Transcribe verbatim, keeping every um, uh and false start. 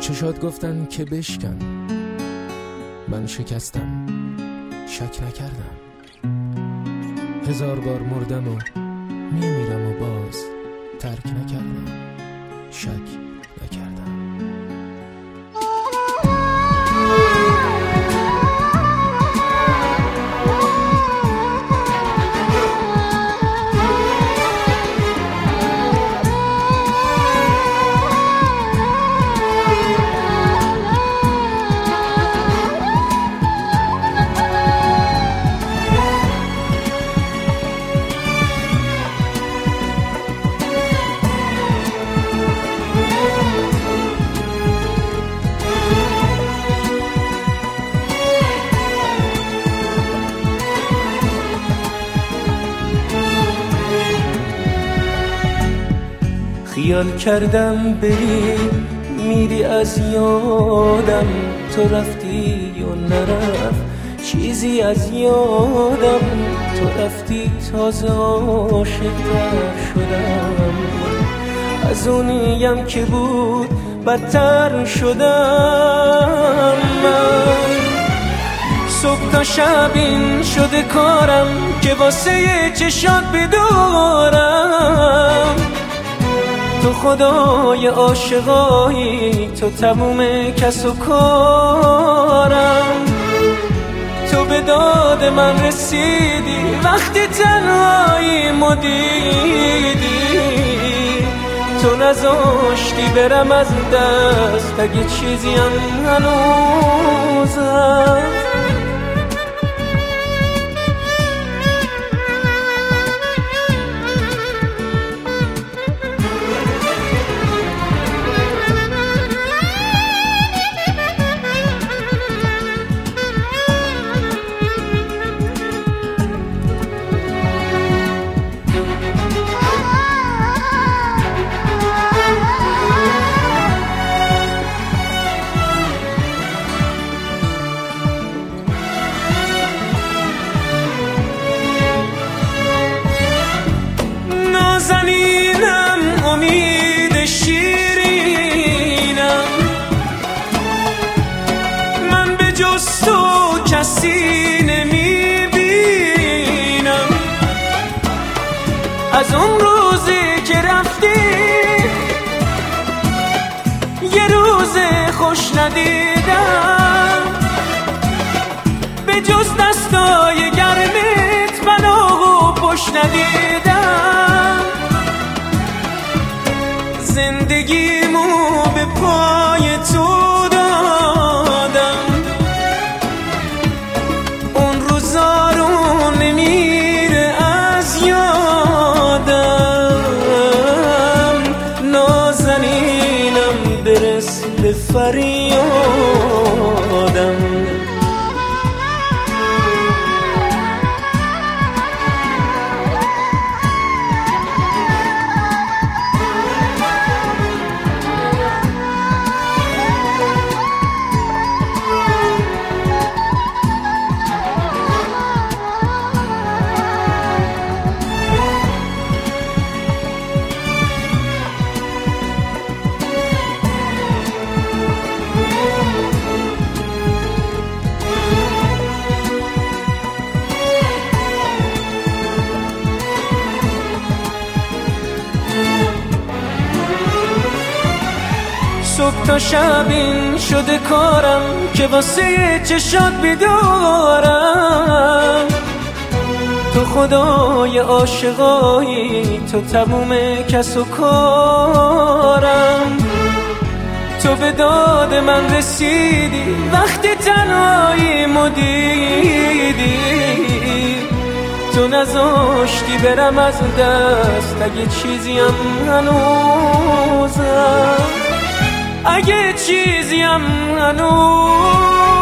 چشات گفتن که بشکن، من شکستم، شک نکردم. هزار بار مردم و میمیرم و باز ترک نکردم، شک نکردم. خیال کردم بری میری از یادم، تو رفتی و نرفت چیزی از یادم، تو رفتی تازه عاشق‌تر شدم، از اونیم که بود بدتر شدم. من صبح تا شب این شده کارم که واسه چشات بدارم، تو خدای عاشقایی، تو تموم کس و کارم، تو به داد من رسیدی وقتی تنهایی مدیدی، تو نذاشتی برم از دست اگه چیزی هم هنوز هست. نازنینم امید شیرینم، من به جز تو کسی نمیبینم، از اون روزی که رفتی یه روز خوش ندیدم، به جز دستای گرمت من آهو پشت ندیدم، زندگیمو به پای تو دادم، اون روزا رو نمیره از یادم. نازنینم برس به فریادم، صبح تا شب این شده کارم که واسه چشات بدارم، تو خدای عاشقایی، تو تموم کس و کارم، تو به داد من رسیدی وقتی تنهایی مدیدی، تو نذاشتی برم از دست اگه چیزی هم هنوز هست، اگه چیزی هم هنوز